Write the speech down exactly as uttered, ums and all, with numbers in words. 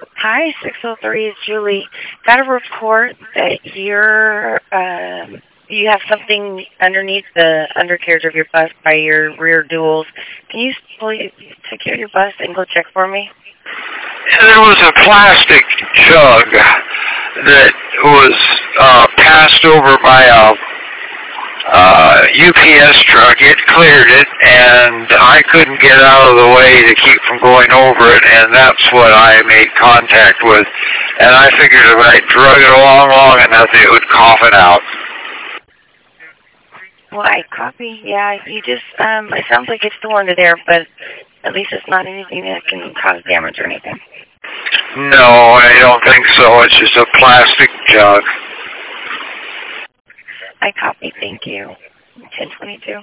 Hi, six oh three is Julie. Got a report that you're, um, you have something underneath the undercarriage of your bus by your rear duals. Can you please take care of your bus and go check for me? There was a plastic jug that was uh, passed over by a uh, U P S truck. It cleared it, and I couldn't get out of the way to keep from going over it, and that's what I made contact with. And I figured if I drug it along long enough, it would cough it out. Well, I copy. Yeah, you just, um, it sounds like it's still under there, but at least it's not anything that can cause damage or anything. No, I don't think so. It's just a plastic jug. I copy. Thank you. ten twenty-two.